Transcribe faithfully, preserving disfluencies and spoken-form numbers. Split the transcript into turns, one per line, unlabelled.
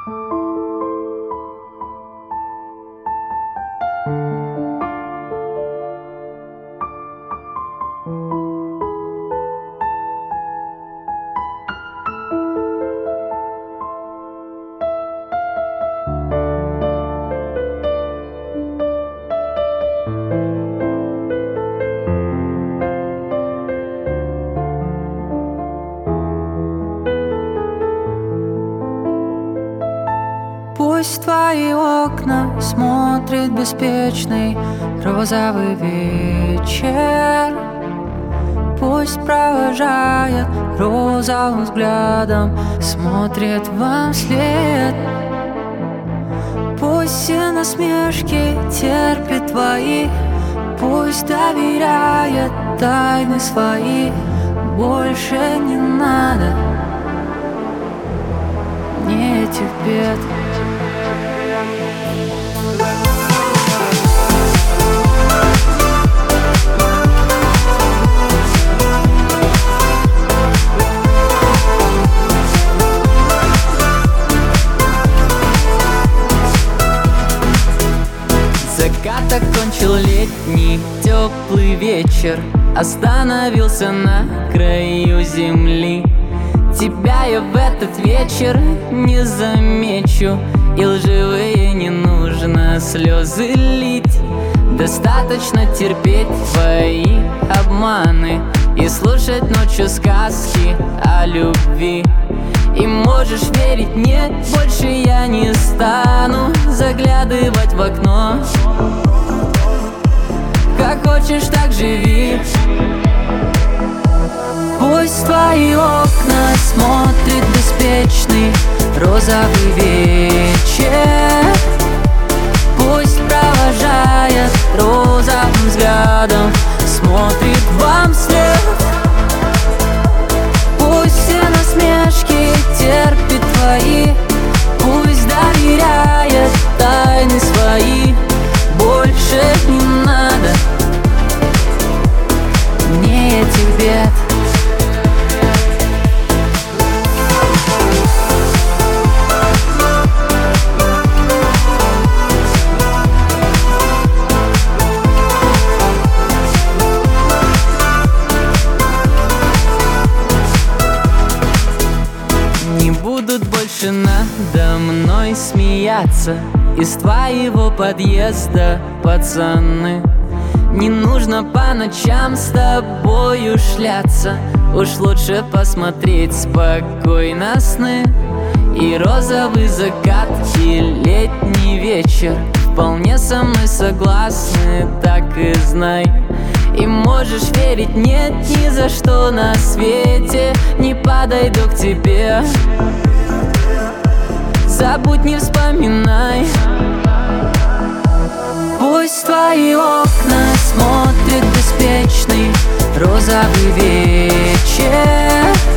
Пусть в твои окна смотрит беспечный розовый вечер. Пусть провожает розовым взглядом, смотрит вам вслед. Пусть все насмешки терпит твои, пусть доверяет тайны свои. Больше не надо мне этих бед.
Закат окончил летний теплый вечер, остановился на краю земли. Тебя я в этот вечер не замечу, и лживые не нужно слезы лить. Достаточно терпеть твои обманы и слушать ночью сказки о любви. И можешь верить, нет, больше я не стану заглядывать в окно. Как хочешь, так живи.
Пусть в твои окна смотрит беспечный розовый вечер. Пусть провожает розовым взглядом, смотрит вам вслед. Пусть все насмешки терпит твои, пусть доверяет тайны свои. Больше не надо мне этих бед.
Будут больше надо мной смеяться из твоего подъезда, пацаны. Не нужно по ночам с тобою шляться, уж лучше посмотреть спокойно сны. И розовый закат, и летний вечер вполне со мной согласны, так и знай. И можешь верить, нет, ни за что на свете не подойду к тебе. Забудь, не вспоминай.
Пусть в твои окна смотрит беспечный розовый вечер.